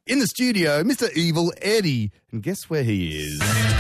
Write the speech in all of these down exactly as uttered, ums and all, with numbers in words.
In the studio, Mister Evil Eddie. And guess where he is?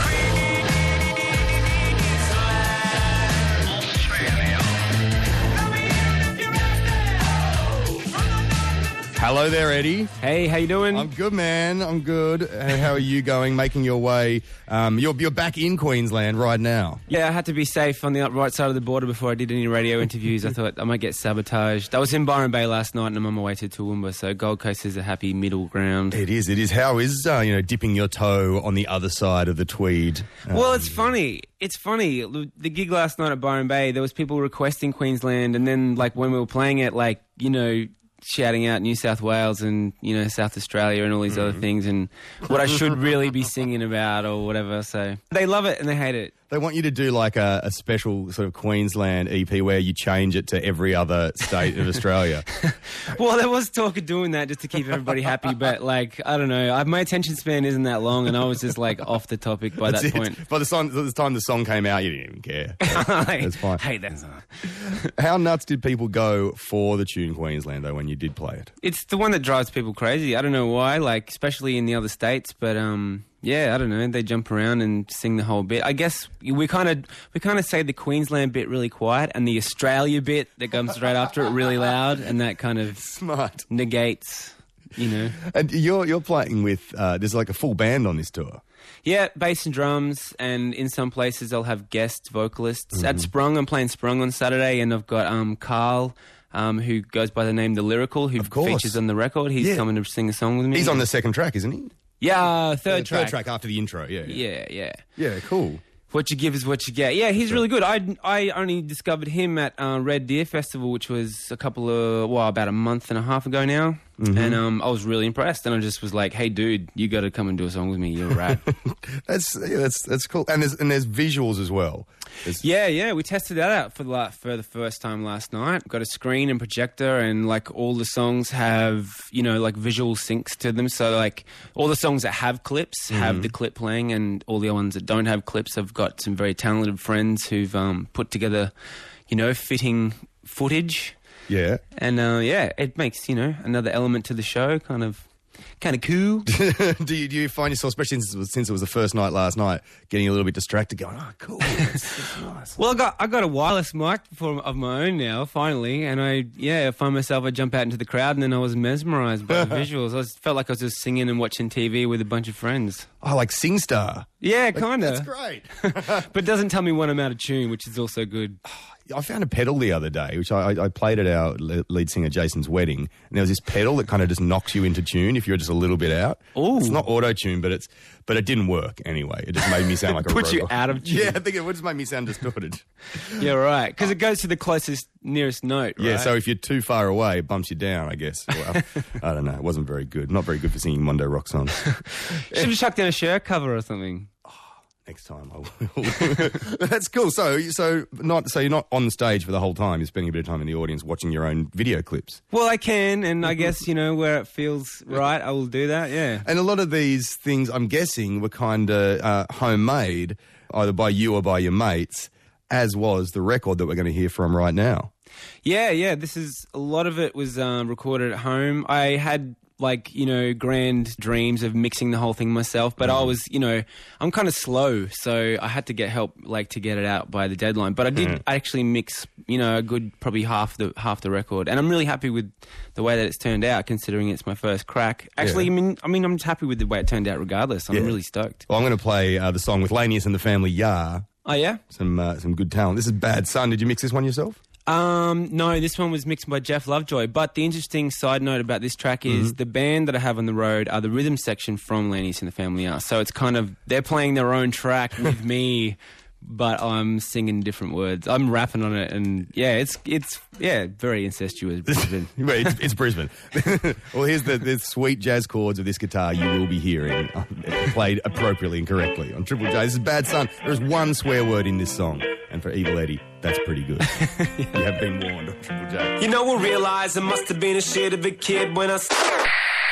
Hello there, Eddie. Hey, how you doing? I'm good, man. I'm good. Uh, How are you going? Making your way? Um, you're you're back in Queensland right now. Yeah, I had to be safe on the right side of the border before I did any radio interviews. I thought I might get sabotaged. I was in Byron Bay last night and I'm on my way to Toowoomba, so Gold Coast is a happy middle ground. It is. It is. How is uh, you know dipping your toe on the other side of the Tweed? Um, Well, it's funny. It's funny. The gig last night at Byron Bay, there was people requesting Queensland, and then like when we were playing it, like you know. shouting out New South Wales and, you know, South Australia and all these mm. other things and what I should really be singing about or whatever. So they love it and they hate it. They want you to do like a, a special sort of Queensland E P where you change it to every other state of Australia. Well, there was talk of doing that just to keep everybody happy, but like, I don't know. I, my attention span isn't that long and I was just like off the topic by That's that it. point. By the, song, the time the song came out, you didn't even care. Like, That's fine. Hate that song. How nuts did people go for the tune Queensland, though, when you did play it? It's the one that drives people crazy. I don't know why, like, especially in the other states, but um, yeah, I don't know. They jump around and sing the whole bit. I guess we kind of we kind of say the Queensland bit really quiet and the Australia bit that comes right after it really loud, and that kind of smart negates, you know. And you're you're playing with uh, there's like a full band on this tour. Yeah, bass and drums, and in some places I'll have guest vocalists. Mm-hmm. At Sprung, I'm playing Sprung on Saturday, and I've got um, Carl, um, who goes by the name The Lyrical, who features on the record. He's yeah. coming to sing a song with me. He's on the second track, isn't he? Yeah, third uh, track. Third track after the intro, yeah. Yeah, yeah. Yeah, cool. What you give is what you get. Yeah, he's really good. I, I only discovered him at uh, Red Deer Festival, which was a couple of, well, about a month and a half ago now. Mm-hmm. And um, I was really impressed. And I just was like, hey, dude, you got to come and do a song with me. You're rad. that's, yeah, that's that's cool. And there's, and there's visuals as well. There's... Yeah, yeah. We tested that out for the, la- for the first time last night. Got a screen and projector, and like all the songs have, you know, like visual syncs to them. So like all the songs that have clips mm-hmm. have the clip playing, and all the ones that don't have clips have got some very talented friends who've um, put together, you know, fitting footage. Yeah. And, uh, yeah, it makes, you know, another element to the show, kind of kind of cool. do, you, do you find yourself, especially since it, was, since it was the first night last night, getting a little bit distracted, going, oh, cool, that's, that's nice. Well, I got I got a wireless mic for, of my own now, finally, and I, yeah, I find myself, I jump out into the crowd, and then I was mesmerised by the visuals. I was, felt like I was just singing and watching T V with a bunch of friends. Oh, like SingStar. Yeah, like, kind of. That's great. But it doesn't tell me when I'm out of tune, which is also good. I found a pedal the other day, which I, I played at our lead singer Jason's wedding, and there was this pedal that kind of just knocks you into tune if you're just a little bit out. Ooh. It's not auto-tune, but it's but it didn't work anyway. It just made me sound like a Put robot. you out of tune. Yeah, I think it would just make me sound distorted. Yeah, right. Because it goes to the closest, nearest note, right? Yeah, so if you're too far away, it bumps you down, I guess. Well, I don't know. It wasn't very good. Not very good for singing Mondo rock songs. Should have chucked down a shirt cover or something. Next time I will. That's cool. So, so not so you're not on the stage for the whole time. You're spending a bit of time in the audience watching your own video clips. Well, I can, and I guess, you know, where it feels right, I will do that. Yeah. And a lot of these things, I'm guessing, were kind of uh, homemade, either by you or by your mates, as was the record that we're going to hear from right now. Yeah, yeah. This is a lot of it was um, recorded at home. I had, like, you know, grand dreams of mixing the whole thing myself, but mm. I was, you know, I'm kind of slow, so I had to get help, like, to get it out by the deadline. But I did mm. actually mix, you know, a good probably half the half the record, and I'm really happy with the way that it's turned out, considering it's my first crack. Actually, yeah. I mean, I mean, I'm just happy with the way it turned out, regardless. I'm yeah. really stoked. Well, I'm going to play uh, the song with Lanius and the Family Yah. Oh yeah, some uh, some good talent. This is Bad Son. Did you mix this one yourself? Um, no, this one was mixed by Jeff Lovejoy. But the interesting side note about this track is mm-hmm. the band that I have on the road are the rhythm section from Lanius and the Family Are. So it's kind of, they're playing their own track with me, but I'm singing different words. I'm rapping on it, and yeah, it's, it's yeah, very incestuous. Brisbane. Wait, it's, it's Brisbane. Well, here's the, the sweet jazz chords of this guitar you will be hearing played appropriately and correctly on Triple J. This is Bad Son. There's one swear word in this song. And for Evil Eddie, that's pretty good. You have been warned on Triple J. You know, I realize I must have been a shit of a kid when I...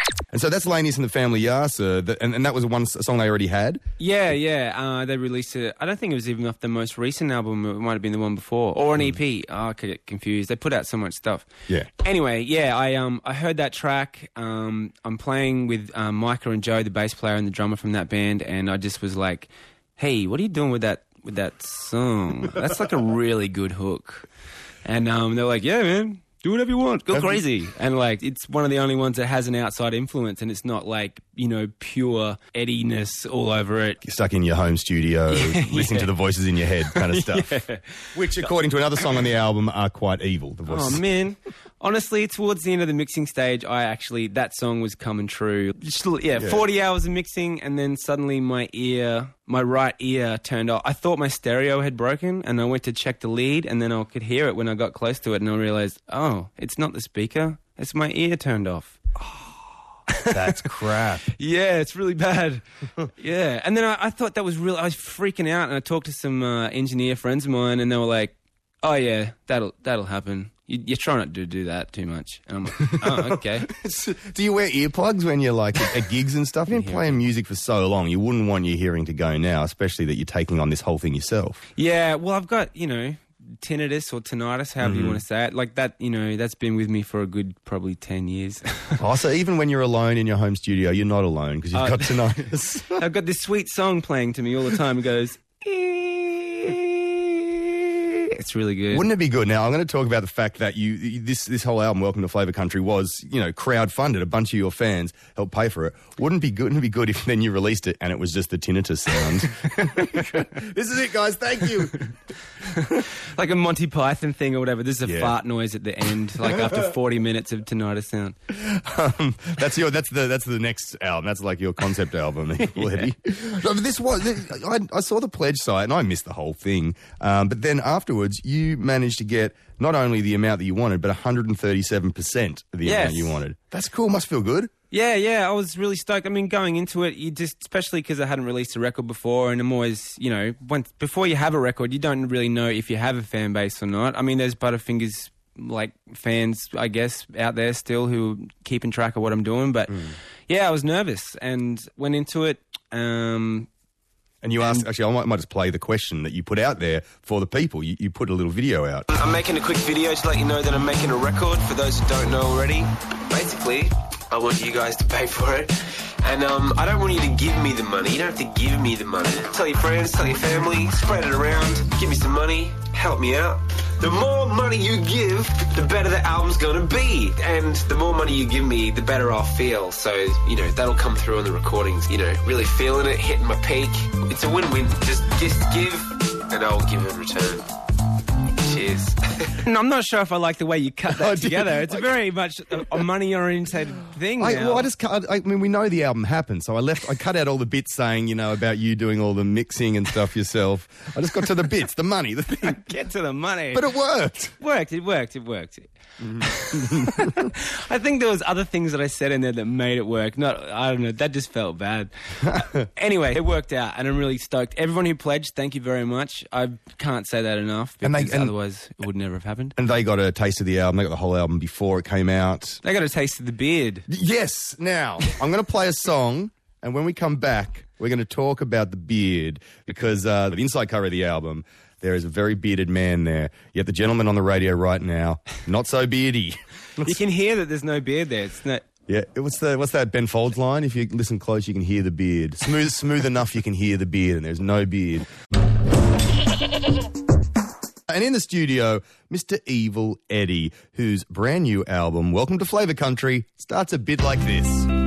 And so that's Lanius and the Family Yasa, that, and, and that was one s- song they already had? Yeah, yeah. Uh, they released it. I don't think it was even off the most recent album. It might have been the one before. Or an E P. Oh, I could get confused. They put out so much stuff. Yeah. Anyway, yeah, I um I heard that track. Um, I'm playing with um, Micah and Joe, the bass player and the drummer from that band, and I just was like, hey, what are you doing with that with that song? That's like a really good hook. And um, they're like, yeah, man. Do whatever you want. Go crazy. And, like, it's one of the only ones that has an outside influence, and it's not, like, you know, pure Eddie-ness all over it. You're stuck in your home studio, Yeah, listening yeah. to the voices in your head kind of stuff. Yeah. Which, according to another song on the album, are quite evil, the voices. Oh, man. Honestly, towards the end of the mixing stage, I actually, that song was coming true. Just, yeah, Yeah. forty hours of mixing, and then suddenly my ear, my right ear turned off. I thought my stereo had broken, and I went to check the lead, and then I could hear it when I got close to it, and I realized, oh, it's not the speaker, it's my ear turned off. That's crap. Yeah, it's really bad. Yeah. And then I, I thought that was real. I was freaking out, and I talked to some uh, engineer friends of mine, and they were like, oh, yeah, that'll that'll happen. You, you're trying not to do that too much. And I'm like, oh, okay. Do you wear earplugs when you're like at, at gigs and stuff? You've been playing music for so long, you wouldn't want your hearing to go now, especially that you're taking on this whole thing yourself. Yeah, well, I've got, you know, tinnitus or tinnitus, however you want to say it. Like that, you know, that's been with me for a good probably ten years. Oh, so even when you're alone in your home studio, you're not alone because you've Uh, got tinnitus. I've got this sweet song playing to me all the time. It goes... It's really good. Wouldn't it be good? Now, I'm going to talk about the fact that you, you this this whole album, Welcome to Flavor Country, was, you know, crowd-funded. A bunch of your fans helped pay for it. Wouldn't it be good? Wouldn't it be good if then you released it and it was just the tinnitus sound? This is it, guys. Thank you. Like a Monty Python thing or whatever. This is a Yeah. fart noise at the end, like after forty minutes of tinnitus sound. Um, that's your. That's the. That's the next album. That's like your concept album, Evil Eddie. No, but this was. I, I saw the pledge site and I missed the whole thing. Um, but then afterwards, you managed to get not only the amount that you wanted, but one hundred thirty-seven percent of the Yes. amount you wanted. That's cool. Must feel good. Yeah, yeah, I was really stoked. I mean, going into it, you just, especially because I hadn't released a record before, and I'm always, you know, when, before you have a record, you don't really know if you have a fan base or not. I mean, there's Butterfingers, like, fans, I guess, out there still who are keeping track of what I'm doing. But, mm. yeah, I was nervous and went into it. Um, And you asked, actually, I might, might just play the question that you put out there for the people. You, you put a little video out. I'm making a quick video to let you know that I'm making a record, for those who don't know already. Basically, I want you guys to pay for it. And um, I don't want you to give me the money. You don't have to give me the money. Tell your friends, tell your family, spread it around, give me some money, help me out. The more money you give, the better the album's going to be. And the more money you give me, the better I'll feel. So, you know, that'll come through on the recordings. You know, really feeling it, hitting my peak. It's a win-win. Just, just give, and I'll give in return. Cheers. and I'm not sure if I like the way you cut that Oh, do you? together. It's Like- very much a, a money-oriented thing I, now. well, I just cut, I mean, we know the album happened, so I left. I cut out all the bits saying, you know, about you doing all the mixing and stuff yourself. I just got to the bits, the money, the thing. Get to the money. But it worked. worked. It worked. It worked. I think there was other things that I said in there that made it work. Not, I don't know. That just felt bad. Uh, anyway, it worked out, and I'm really stoked. Everyone who pledged, thank you very much. I can't say that enough And because they- and- otherwise it would never have happened. And they got a taste of the album. They got the whole album before it came out. They got a taste of the beard. Yes. Now, I'm going to play a song, and when we come back, we're going to talk about the beard because uh, the inside cover of the album, there is a very bearded man there. Yet the gentleman on the radio right now, not so beardy. You can hear that there's no beard there. It's not. Yeah, what's the what's that Ben Folds line? If you listen close, you can hear the beard. Smooth, smooth enough, you can hear the beard, and there's no beard. And in the studio, Mister Evil Eddie, whose brand new album, Welcome to Flavor Country, starts a bit like this.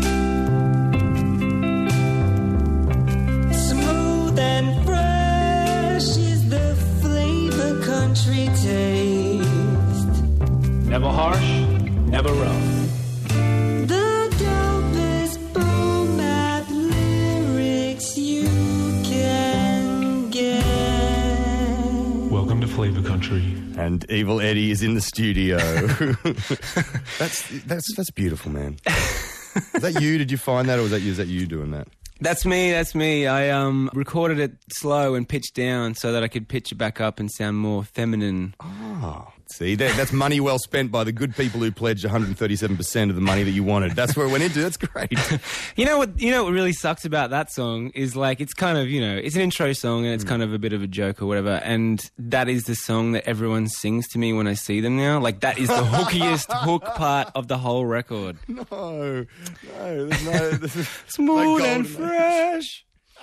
Smooth and fresh is the Flavor Country taste. Never harsh, never rough. The dopest boom bap lyrics you can get. Welcome to Flavor Country. And Evil Eddie is in the studio. that's that's that's beautiful, man. Is that you? Did you find that, or was that you? Is that you doing that? That's me. That's me. I um recorded it slow and pitched down so that I could pitch it back up and sound more feminine. Oh, See, that, that's money well spent by the good people who pledged one hundred thirty-seven percent of the money that you wanted. That's where it went into. That's great. You know what? You know what really sucks about that song is like it's kind of you know it's an intro song and it's Mm. kind of a bit of a joke or whatever. And that is the song that everyone sings to me when I see them now. Like that is the hookiest hook part of the whole record. No, no, there's no... There's Smooth no and golden- fresh.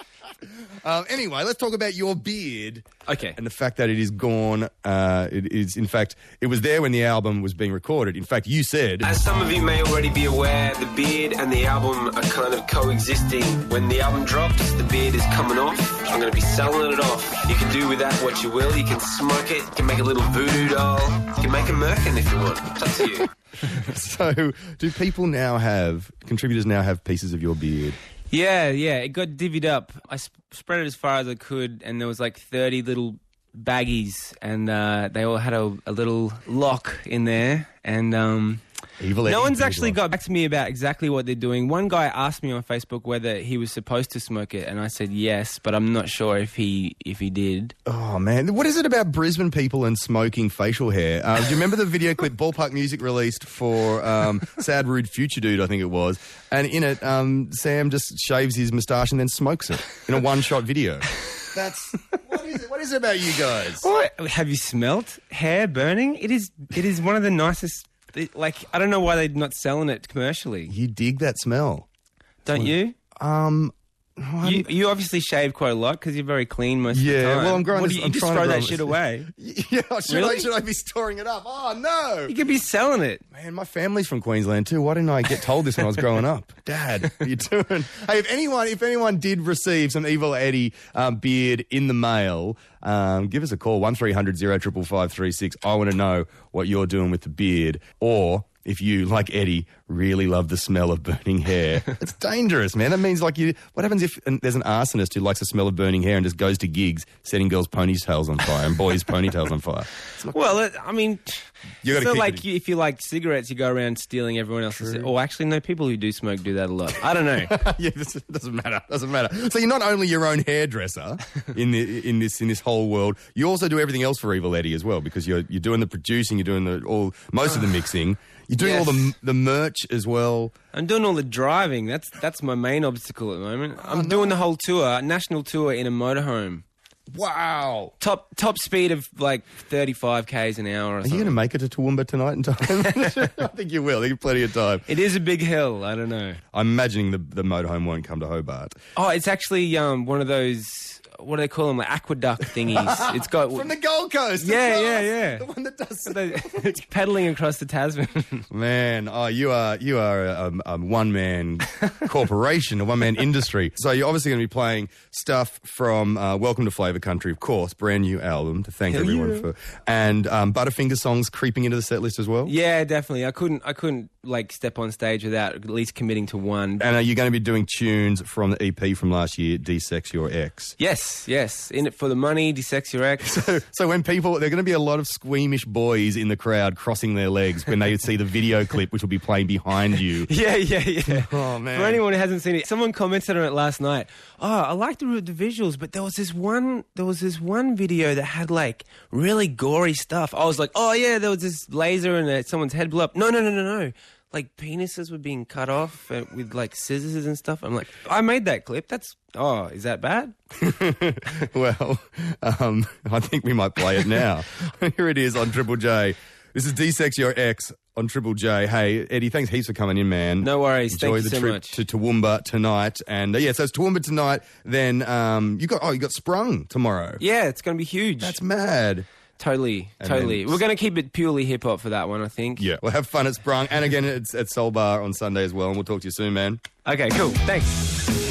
Um, anyway, let's talk about your beard. Okay. And the fact that it is gone. Uh, it is, in fact, it was there when the album was being recorded. In fact, you said... As some of you may already be aware, the beard and the album are kind of coexisting. When the album drops, the beard is coming off. I'm going to be selling it off. You can do with that what you will. You can smoke it. You can make a little voodoo doll. You can make a merkin if you want. It's up to you. So, do people now have... Contributors now have pieces of your beard? Yeah, yeah. It got divvied up. I sp- spread it as far as I could, and there was like thirty little baggies, and uh, they all had a, a little lock in there. And um, Evil no Eddie one's beard actually lock. got back to me about exactly what they're doing. One guy asked me on Facebook whether he was supposed to smoke it, and I said yes, but I'm not sure if he if he did. Oh, man. What is it about Brisbane people and smoking facial hair? Uh, do you remember the video clip Ballpark Music released for um, Sad Rude Future Dude, I think it was? And in it, um, Sam just shaves his moustache and then smokes it in a one-shot video. That's... What is it? What is it about you guys? What? Have you smelt hair burning? It is it is one of the nicest. It, like I don't know why they're not selling it commercially. You dig that smell. Don't you? Um... You, you obviously shave quite a lot because you're very clean most Yeah, of the time. well, I'm growing What this- do you, I'm you just trying to throw grow that this- shit away. Yeah, should, Really? I, should I be storing it up? Oh, no. You could be selling it. Man, my family's from Queensland too. Why didn't I get told this when I was growing up? Dad, what are you doing? Hey, if anyone, if anyone did receive some Evil Eddie um, beard in the mail, um, give us a call, one three hundred oh five five three six. I want to know what you're doing with the beard. Or if you, like Eddie, really love the smell of burning hair. It's dangerous, man. That means like you, what happens if and there's an arsonist who likes the smell of burning hair and just goes to gigs setting girls' ponytails on fire and boys' ponytails on fire? Well, it, I mean, You gotta so keep like it- you, if you like cigarettes, you go around stealing everyone else's. Oh, actually, no. People who do smoke do that a lot. I don't know. Yeah, this doesn't matter. Doesn't matter. So you're not only your own hairdresser in the in this in this whole world. You also do everything else for Evil Eddie as well, because you're you're doing the producing, you're doing the all most of the mixing, you're doing all the Yes. the merch as well. I'm doing all the driving. That's that's my main obstacle at the moment. I'm Oh, doing the whole tour, national tour in a motorhome. Wow. Top top speed of like thirty-five k's an hour or Are you something. going to make it to Toowoomba tonight in time? I think you will. There's plenty of time. It is a big hill. I don't know. I'm imagining the the motorhome won't come to Hobart. Oh, it's actually um, one of those. What do they call them? Like aqueduct thingies. It's got From the Gold Coast. of Yeah, course. yeah, yeah. The one that does. it's pedaling across the Tasman. Man, oh, you are you are a, a, a one man corporation, a one man industry. So you're obviously going to be playing stuff from uh, Welcome to Flavor Country, of course, brand new album to thank Hell everyone yeah. for, and um, Butterfinger songs creeping into the set list as well. Yeah, definitely. I couldn't. I couldn't like step on stage without at least committing to one. And are you going to be doing tunes from the E P from last year, De-Sex Your Ex? Yes, yes. In it for the money. De-sex your ex. So, so when people, there are going to be a lot of squeamish boys in the crowd crossing their legs when they see the video clip, which will be playing behind you. Yeah, yeah, yeah. Oh, man. For anyone who hasn't seen it, someone commented on it last night. Oh, I like the, the visuals, but there was this one. There was this one video that had like really gory stuff. I was like, oh yeah, there was this laser and uh, someone's head blew up. No, no, no, no, no. Like penises were being cut off uh, with like scissors and stuff. I'm like, I made that clip. That's oh, is that bad? Well, um, I think we might play it now. Here it is on Triple J. This is De-Sex Your Ex on Triple J. Hey, Eddie, thanks heaps for coming in, man. No worries. Enjoy Thank you the so trip much. to Toowoomba tonight. And uh, yeah, so it's Toowoomba tonight. Then um, you got oh, you got Sprung tomorrow. Yeah, it's going to be huge. That's mad. Totally, And totally. then- We're going to keep it purely hip hop for that one, I think. Yeah, well, have fun at Sprung. And again, it's at Soul Bar on Sunday as well. And we'll talk to you soon, man. Okay, cool. Thanks.